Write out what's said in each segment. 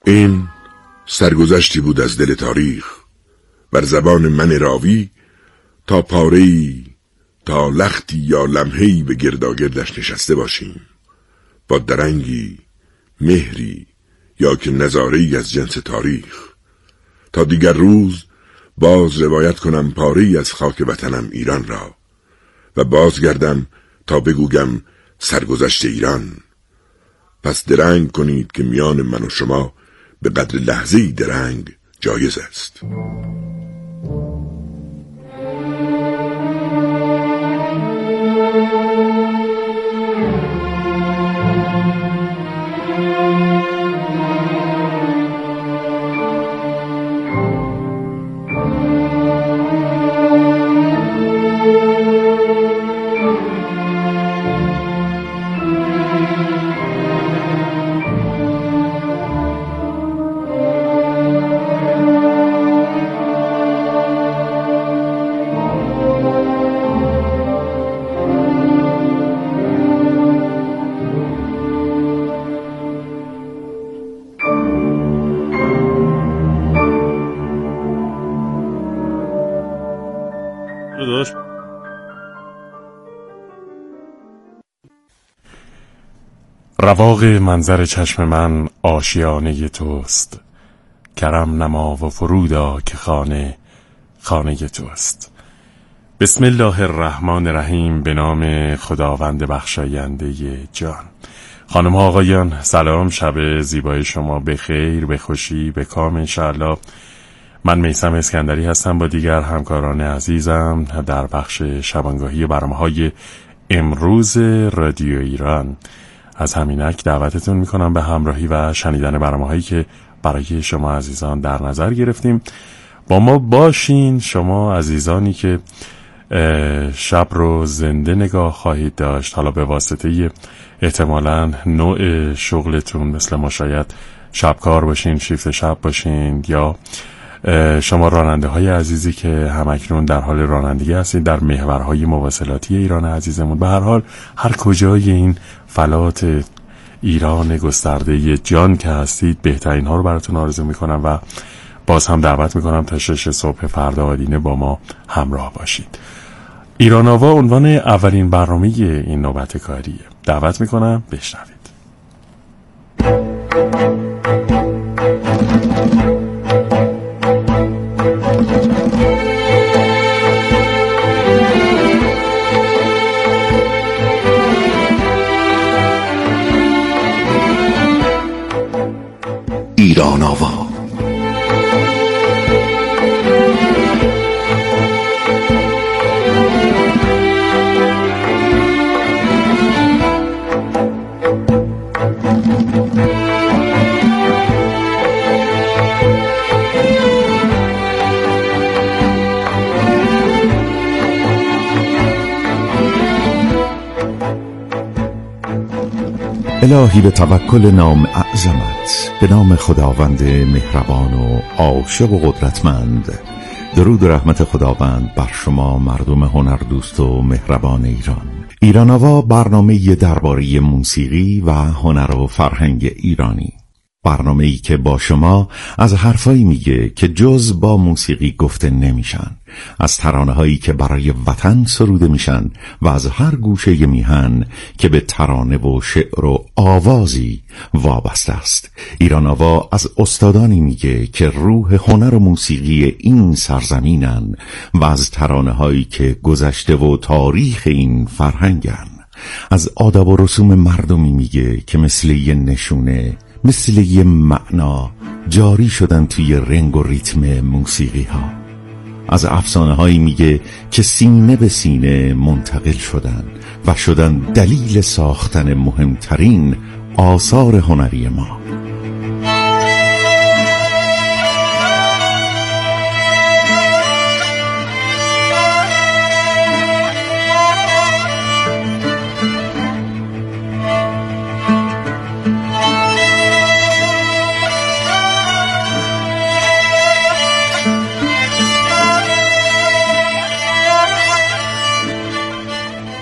این سرگذشتی بود از دل تاریخ، بر زبان من راوی تا پاره‌ای، تا لختی یا لمحه‌ای به گرداگردش نشسته باشیم، با درنگی، مهری یا که نظاره‌ای از جنس تاریخ، تا دیگر روز باز روایت کنم پاره‌ای از خاک وطنم ایران را و بازگردم تا بگویم سرگذشت ایران. پس درنگ کنید که میان من و شما به قدر لحظه‌ای درنگ جایز است. رواق منظر چشم من آشیانه توست، کرم نما و فرودا که خانه توست. بسم الله الرحمن الرحیم. به نام خداوند بخشاینده جان. خانم ها آقایان سلام، شب زیبای شما به خیر، به خوشی، به کام انشاءالله. من میثم اسکندری هستم با دیگر همکاران عزیزم در بخش شبانگاهی برنامه‌های امروز رادیو ایران. از همینک دعوتتون میکنم به همراهی و شنیدن برنامه‌هایی که برای شما عزیزان در نظر گرفتیم. با ما باشین، شما عزیزانی که شب رو زنده نگاه خواهید داشت، حالا به واسطه احتمالاً نوع شغلتون، مثل ما شاید شبکار باشین، شیفت شب باشین، یا شما راننده های عزیزی که همکنون در حال رانندگی هستید در محورهای مواصلاتی ایران عزیزمون. به هر حال هر کجای این فلات ایران گسترده جان که هستید، بهترین ها رو براتون آرزو میکنم و باز هم دعوت میکنم تا 6 صبح فردا آدینه با ما همراه باشید. ایران آوا عنوان اولین برنامه این نوبت کاریه. دعوت میکنم بشنوید. ایران آوا. الهی به توکل نام اعظمت، به نام خداوند مهربان و عاشق و قدرتمند. درود و رحمت خداوند بر شما مردم هنر دوست و مهربان ایران. ایران آوا برنامه درباره موسیقی و هنر و فرهنگ ایرانی. برنامه‌ای که با شما از حرفایی میگه که جز با موسیقی گفته نمیشن، از ترانه‌هایی که برای وطن سروده میشن و از هر گوشه میهن که به ترانه و شعر و آوازی وابسته است. ایران آوا از استادانی میگه که روح هنر و موسیقی این سرزمینن و از ترانه‌هایی که گذشته و تاریخ این فرهنگن. از آداب و رسوم مردمی میگه که مثل یه نشونه، مثل یه معنا جاری شدن توی رنگ و ریتم موسیقی ها. از افسانه هایی میگه که سینه به سینه منتقل شدن و شدن دلیل ساختن مهمترین آثار هنری ما.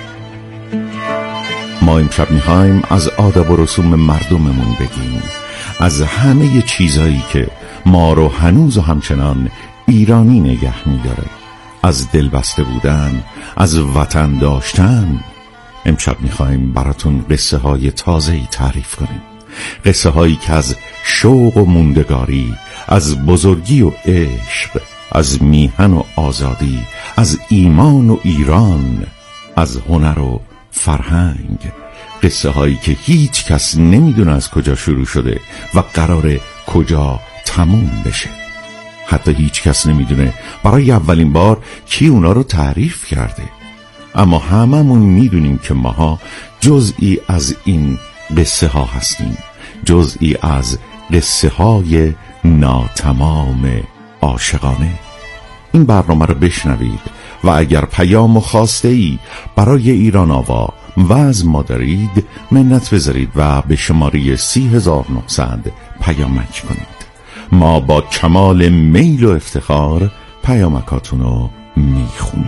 ما امشب میخوایم از آداب و رسوم مردممون بگیم، از همه چیزایی که ما رو هنوز و همچنان ایرانی نگه می‌داره، از دلبسته بودن، از وطن داشتن. امشب می‌خوایم براتون قصه های تازه‌ای تعریف کنیم، قصه هایی که از شوق و موندگاری، از بزرگی و عشق، از میهن و آزادی، از ایمان و ایران، از هنر و فرهنگ، قصه هایی که هیچ کس نمیدونه از کجا شروع شده و قراره کجا تموم بشه. حتی هیچ کس نمیدونه برای اولین بار کی اونا رو تعریف کرده. اما هممون میدونیم که ماها جزئی از این قصه ها هستیم، جزئی از قصه های ناتمام عاشقانه. این برنامه رو بشنوید و اگر پیام و خواسته ای برای ایران آوا و از ما دارید، منت بذارید و به شماره 30900 پیامک کنید. ما با کمال میل و افتخار پیامکاتون رو میخونیم.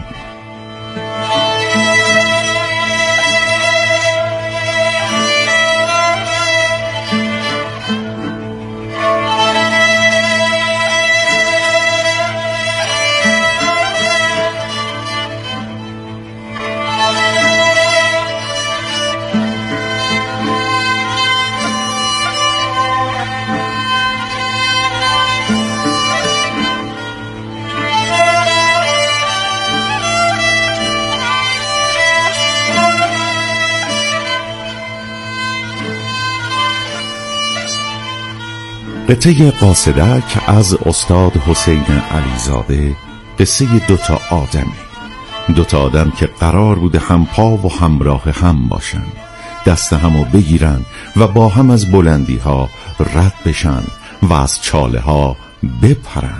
قطعه قاصدک از استاد حسین علیزاده. قصه دوتا آدمی، دوتا آدم که قرار بوده هم پا و همراه هم باشن، دست همو بگیرن و با هم از بلندی ها رد بشن و از چاله ها بپرن.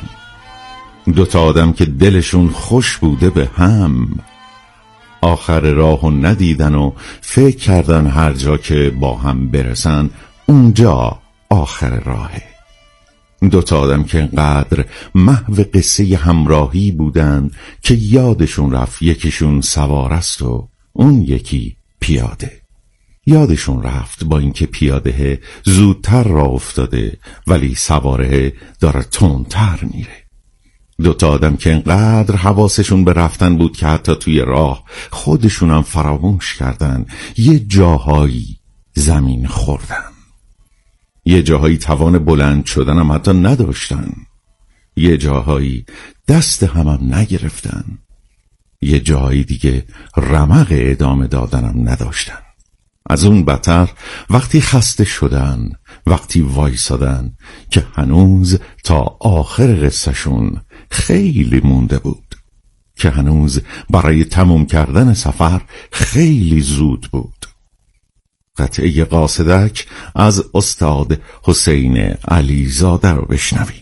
دوتا آدم که دلشون خوش بوده به هم، آخر راهو ندیدن و فکر کردن هر جا که با هم برسن اونجا آخر راهه. دوتا آدم که انقدر محو قصه همراهی بودن که یادشون رفت یکیشون سوار است و اون یکی پیاده. یادشون رفت با اینکه پیاده زودتر راه افتاده ولی سواره داره تندتر میره. دوتا آدم که انقدر حواسشون به رفتن بود که حتی توی راه خودشونم فراموش کردن، یه جاهایی زمین خوردن، یه جاهایی توان بلند شدنم حتی نداشتن، یه جاهایی دست همم نگرفتن، یه جاهایی دیگه رمق ادامه دادنم نداشتن. از اون بدتر وقتی خسته شدن، وقتی وایسادن که هنوز تا آخر قصهشون خیلی مونده بود، که هنوز برای تموم کردن سفر خیلی زود بود. قطعه قاصدک از استاد حسین علیزاده رو بشنویم.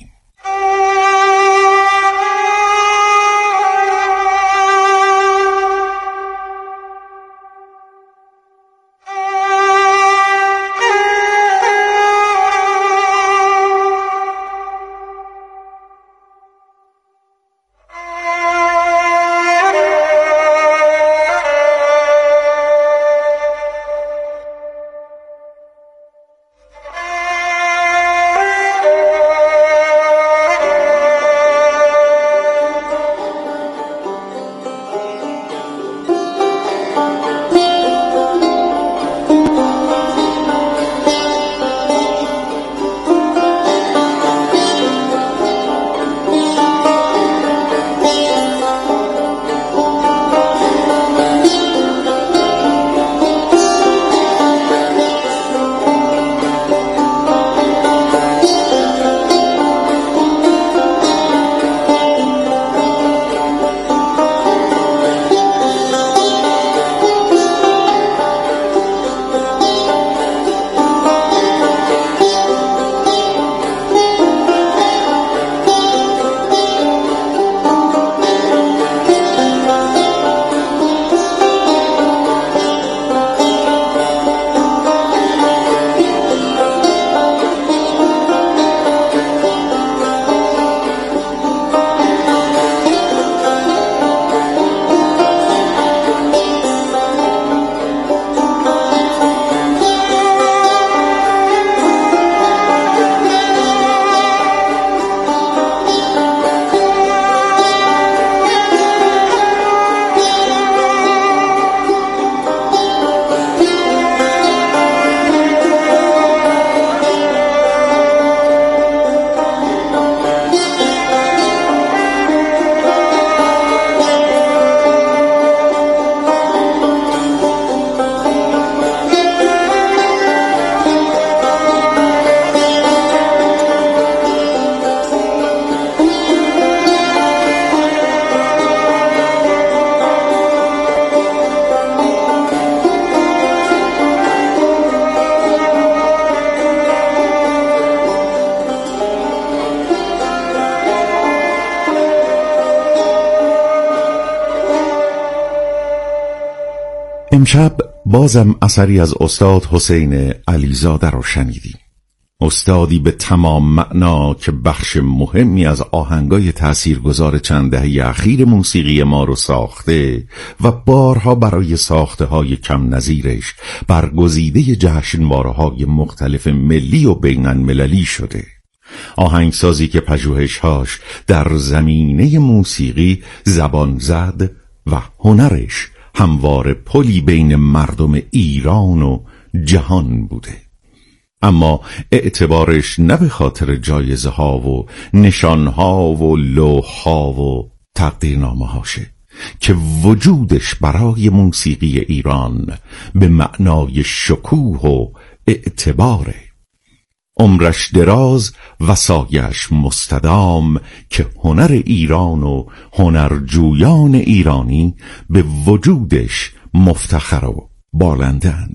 امشب بازم اثری از استاد حسین علیزاده رو شنیدیم. استادی به تمام معنا که بخش مهمی از آهنگای تاثیرگذار چند دهه اخیر موسیقی ما رو ساخته و بارها برای ساخته های کم نظیرش برگزیده جشنواره‌های مختلف ملی و بین المللی شده. آهنگسازی که پژوهش‌هاش در زمینه موسیقی زبان زد و هنرش همواره پلی بین مردم ایران و جهان بوده. اما اعتبارش نه به خاطر جایزه ها و نشان ها و لوح ها و تقدیرنامه هاشه که وجودش برای موسیقی ایران به معنای شکوه و اعتباره. عمرش دراز و سایش مستدام که هنر ایران و هنرجویان ایرانی به وجودش مفتخر و بالندن.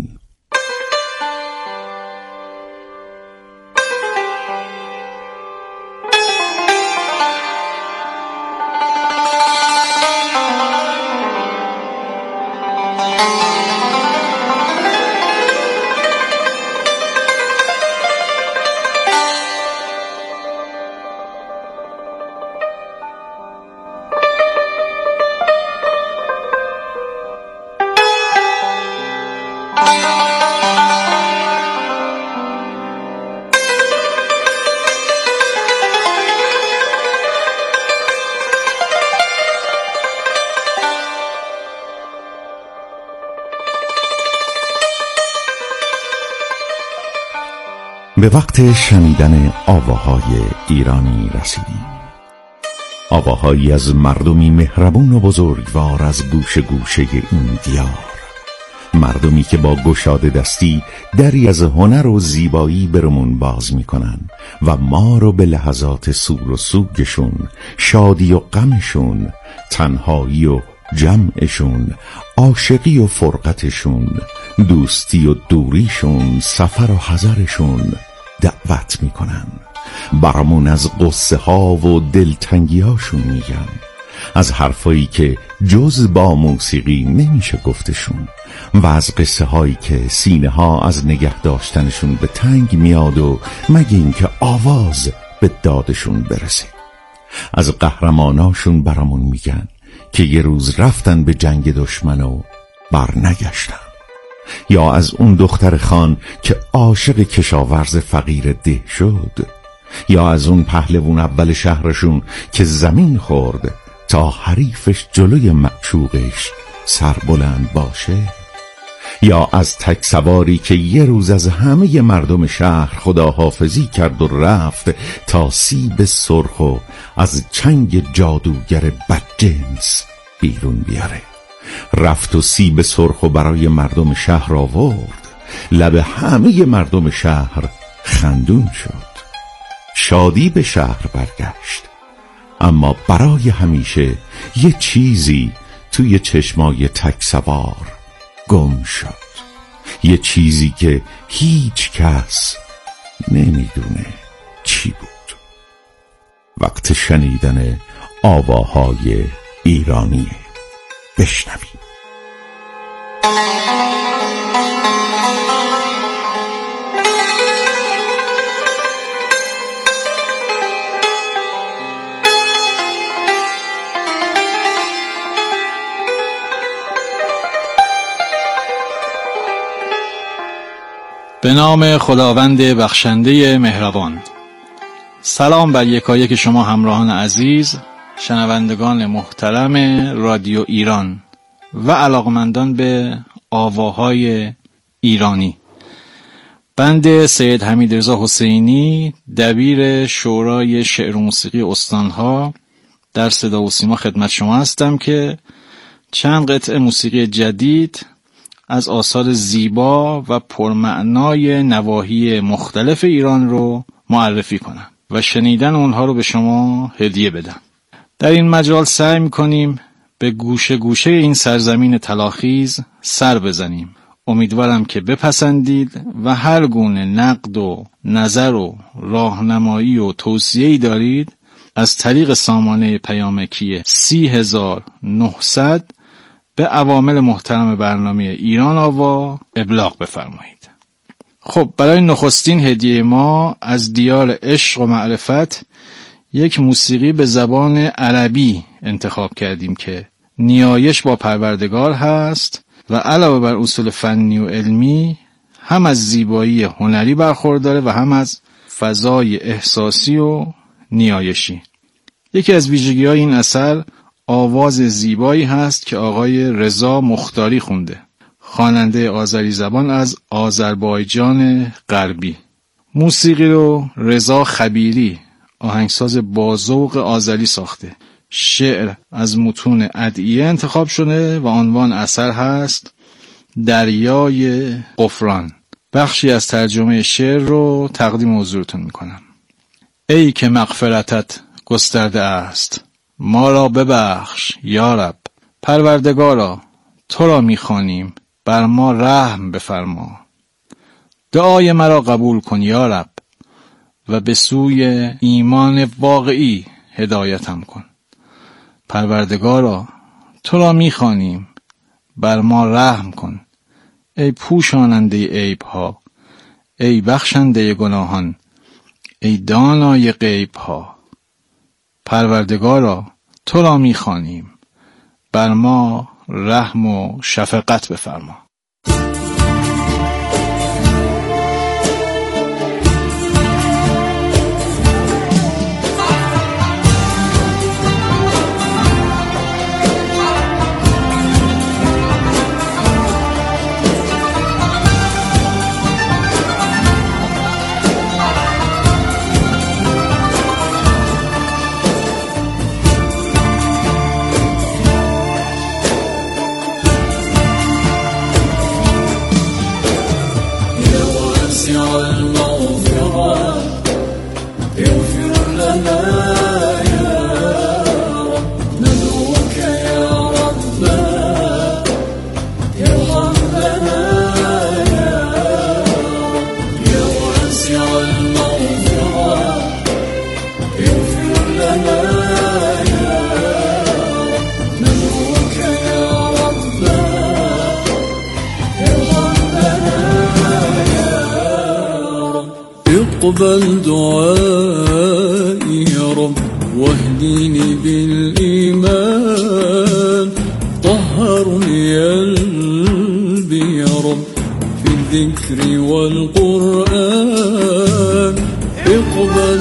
به وقت شنیدن آواهای ایرانی رسیدیم. آواهایی از مردمی مهربون و بزرگوار از گوشه گوشه این دیار، مردمی که با گشاده دستی دری از هنر و زیبایی برمون باز میکنن و ما رو به لحظات سور و سوگشون، شادی و غمشون، تنهایی و جمعشون، عاشقی و فرقتشون، دوستی و دوریشون، سفر و حضرشون دعوت میکنن. برامون از قصه ها و دلتنگی هاشون میگن، از حرفایی که جز با موسیقی نمیشه گفتشون و از قصه هایی که سینه ها از نگه داشتنشون به تنگ میاد و مگه اینکه آواز به دادشون برسه. از قهرماناشون برامون میگن که یه روز رفتن به جنگ دشمن و بر نگشتن، یا از اون دختر خان که عاشق کشاورز فقیر ده شد، یا از اون پهلوان اول شهرشون که زمین خورد تا حریفش جلوی معشوقش سربلند باشه، یا از تک سواری که یه روز از همه مردم شهر خداحافظی کرد و رفت تا سیب سرخ و از چنگ جادوگر بدجنس بیرون بیاره. رفت و سیب سرخ و برای مردم شهر آورد، لب همه مردم شهر خندون شد. شادی به شهر برگشت، اما برای همیشه یه چیزی توی چشمای تک سوار گم شد، یه چیزی که هیچ کس نمیدونه چی بود. وقت شنیدن آواهای ایرانیه. بشنویم. به نام خداوند بخشنده مهربان. سلام بر یکایک شما همراهان عزیز، شنوندگان محترم رادیو ایران و علاقمندان به آواهای ایرانی. بنده سید حمیدرضا حسینی، دبیر شورای شعر و موسیقی استانها در صدا و سیما خدمت شما هستم که چند قطعه موسیقی جدید از آثار زیبا و پرمعنای نواحی مختلف ایران رو معرفی کنم و شنیدن اونها رو به شما هدیه بدم. در این مجال سعی می‌کنیم به گوشه گوشه این سرزمین طلاخیز سر بزنیم. امیدوارم که بپسندید و هر گونه نقد و نظر و راهنمایی و توصیه‌ای دارید از طریق سامانه پیامکی 30900 به عوامل محترم برنامه ایران آوا ابلاغ بفرمایید. خب برای نخستین هدیه ما از دیار عشق و معرفت یک موسیقی به زبان عربی انتخاب کردیم که نیایش با پروردگار هست و علاوه بر اصول فنی و علمی هم از زیبایی هنری برخورداره و هم از فضای احساسی و نیایشی. یکی از ویژگی‌های این اثر آواز زیبایی هست که آقای رضا مختاری خونده، خواننده آذری زبان از آذربایجان غربی. موسیقی رو رضا خبیری، آهنگساز بازوق آذری ساخته. شعر از متون ادعیه انتخاب شده و عنوان اثر هست دریای غفران. بخشی از ترجمه شعر رو تقدیم حضورتون میکنم. ای که مغفرتت گسترده است، ما را ببخش یا رب. پروردگارا تو را میخوانیم، بر ما رحم بفرما. دعای مرا قبول کن یا رب و به سوی ایمان واقعی هدایتم کن. پروردگارا تو را میخوانیم، بر ما رحم کن. ای پوشاننده عیب ها، ای بخشنده گناهان، ای دانای غیب ها. پروردگارا تو را میخوانیم، بر ما رحم و شفقت بفرما. اقبل دعائي يا رب واهديني بالإيمان. طهرني قلبي يا رب في الذكر والقرآن. اقبل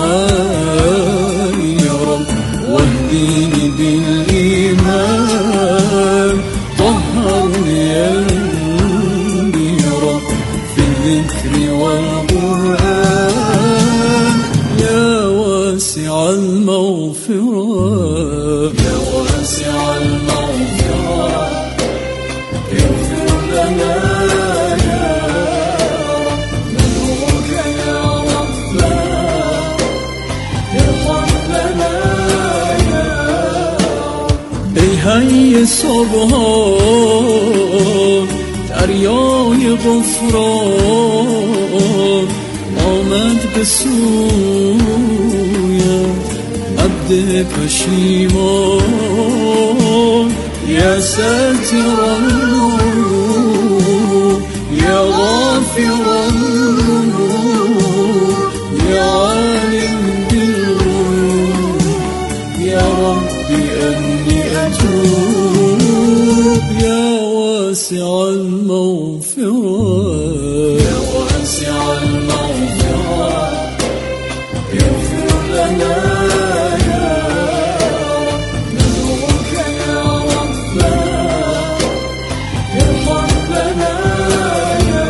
دعائي يا رب واهديني بالإيمان. طهرني قلبي يا رب في الذكر والقرآن. يا واسع المغفرة، يا واسع المغفرة، اغفر لنا يا رب. ندعوك يا ربنا، ارحم لنا يا رب. ای حی صبحان، دریای غفران آمد به سویم عبد پشیمان. یا ساتر العیوب، یا غافر الذنوب، یا عالم بالغیوب، یا ربی انی اتوب. یا واسع المغفرة، يا واسع المغفرة، اغفر لنا يا رب. ندعوك يا ربنا، ارحم لنا يا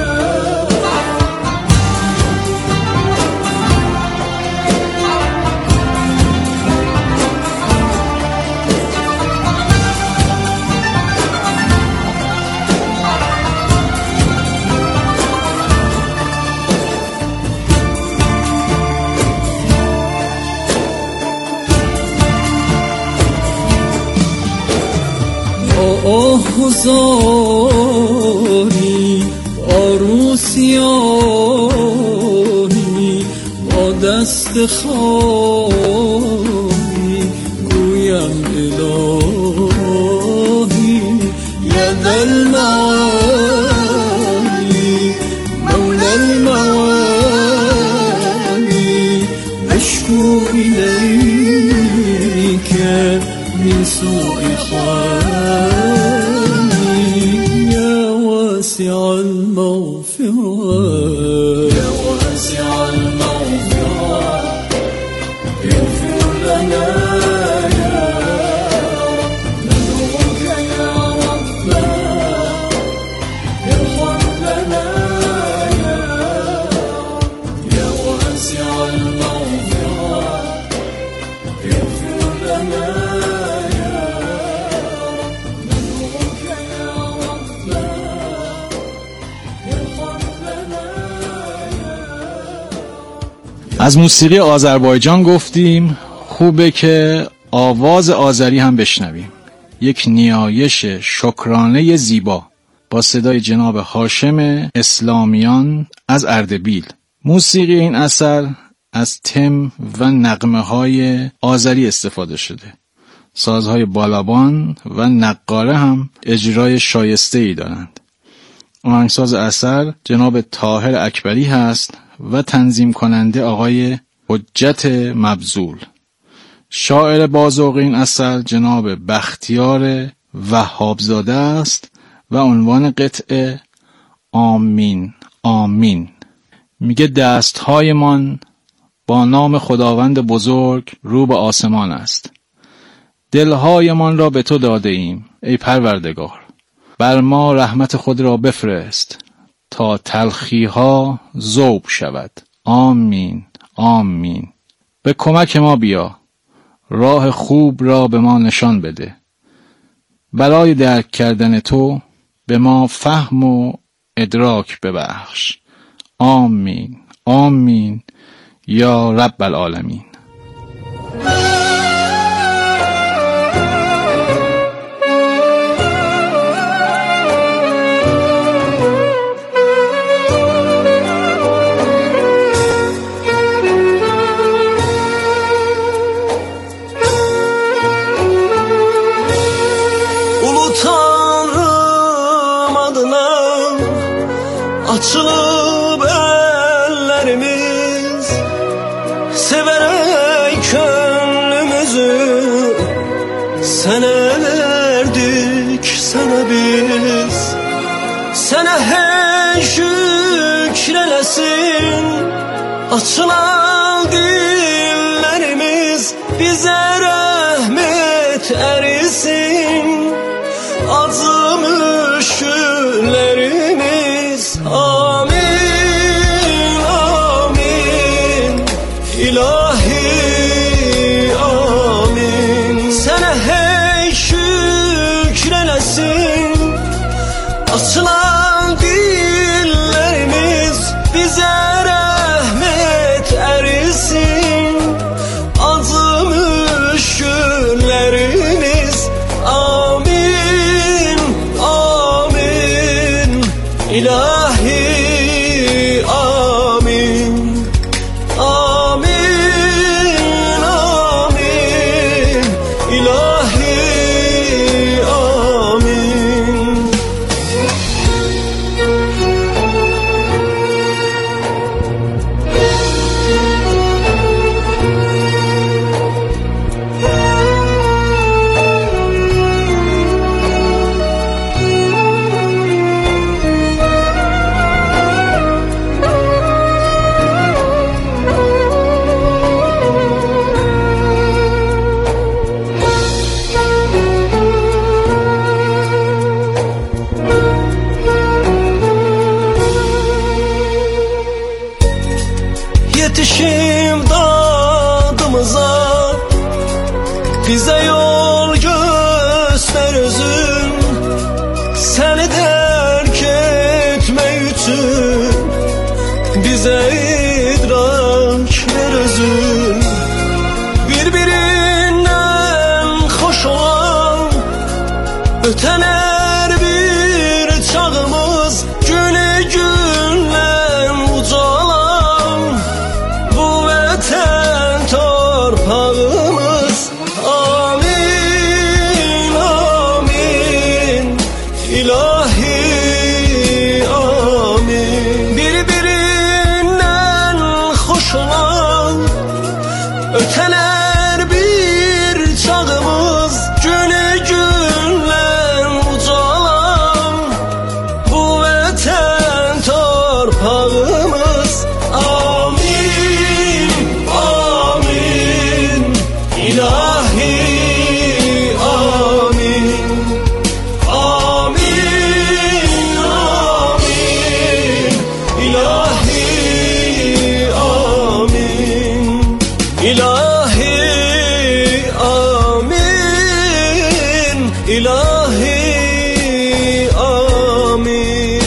آهوزاری آروسیانی با دست خالی گویم الهی مولى المعالي مولى المعالي أشكو إليك من سوء حالي يا واسع المغفرة يا واسع المغفرة اغفر لنا يا رب ندعوك يا ربنا ارحم لنا يا رب يا واسع المغفرة اغفر لنا يا رب ندعوك يا ربنا ارحم لنا يا رب. از موسیقی آذربایجان گفتیم، خوبه که آواز آذری هم بشنویم. یک نیایش شکرانه زیبا با صدای جناب هاشم اسلامیان از اردبیل. موسیقی این اثر از تم و نغمه های آذری استفاده شده. سازهای بالابان و نقاره هم اجرای شایسته ای دارند. آهنگساز اثر جناب طاهر اکبری هست و تنظیم کننده آقای حجت مبذول. شاعر بازوق این اثر جناب بختیار وهابزاده است و عنوان قطعه آمین آمین. میگه دستهایمان با نام خداوند بزرگ رو به آسمان است. دلهایمان را به تو داده ایم ای پروردگار. بر ما رحمت خود را بفرست تا تلخیها ذوب شود. آمین آمین. به کمک ما بیا، راه خوب را به ما نشان بده. برای درک کردن تو به ما فهم و ادراک ببخش. آمین آمین یا رب العالمین. Açılıp ellerimiz severek gönlümüzü sana verdik sana biz. Sana hey şükrelesin açılan dillerimiz bize rahmet erisin. Azmış günlerimiz amin amin ilahi amin. Sana hey şükrelesin açılan dillerimiz bize rahmet erisin. Azmış günlerimiz amin amin ilahi amin amin amin ilahi amin. Yetişim dadımıza bize yol göster özün. Seni terk etme için bize idrak ver özün. Birbirinden hoş olan öteler bir çağımız günü günle ucalan. Bu vatan torpağımız amin amin İlahi amin. Birbirinden hoş olan öteler bir çağımız, günü günler ucalan bu vatan torpağımız. Amin, amin, İlahi amin. Amin, amin, İlahi amin. İlahi amin, İlahi amin.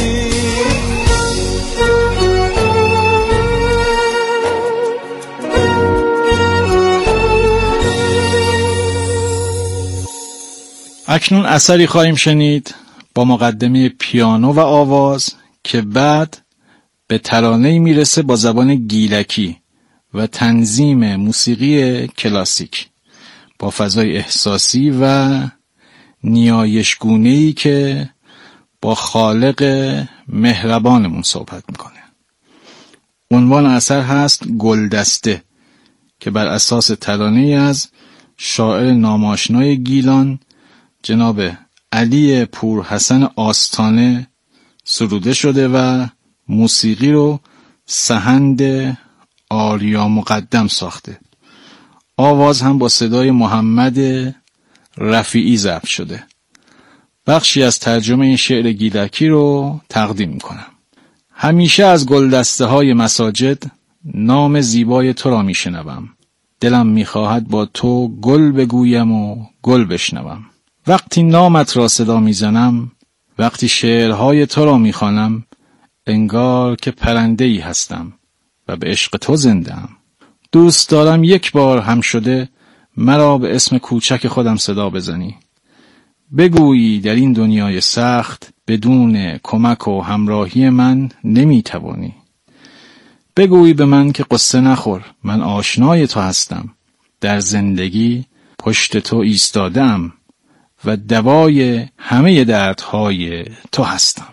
اکنون اثری خواهیم شنید با مقدمه پیانو و آواز که بعد به ترانه‌ای میرسه با زبان گیلکی و تنظیم موسیقی کلاسیک با فضای احساسی و نیایشگونه‌ای که با خالق مهربانمون صحبت میکنه. عنوان اثر هست گلدسته که بر اساس ترانه‌ای از شاعر ناماشنای گیلان جناب علی پورحسن آستانه سروده شده و موسیقی رو سهند آریا مقدم ساخته. آواز هم با صدای محمد رفیعی ضبط شده. بخشی از ترجمه این شعر گیلکی رو تقدیم میکنم. همیشه از گلدسته های مساجد نام زیبای تو را میشنوم. دلم میخواهد با تو گل بگویم و گل بشنوم. وقتی نامت را صدا میزنم، وقتی شعرهای تو را میخوانم، انگار که پرنده‌ای هستم و به عشق تو زنده‌ام. دوست دارم یک بار هم شده مرا به اسم کوچک خودم صدا بزنی. بگویی در این دنیای سخت بدون کمک و همراهی من نمیتوانی. بگویی به من که قصه نخور، من آشنای تو هستم. در زندگی پشت تو ایستادم و دوای همه دردهای تو هستم.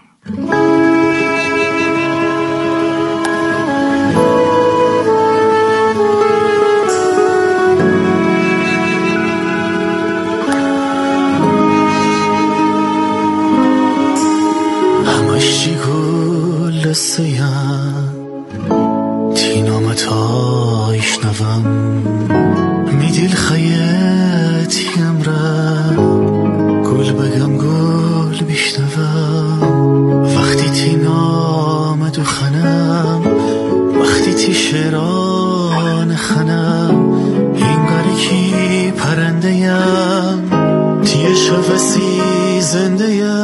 همشی گل سیم تی نامتا ایشنوم میدیل خیتیم را گل بگم گل بیشنوم وقتی تی نامدو خنم وقتی تی شیران خنم اینگاری کی پرنده یم تی شفسی زنده یم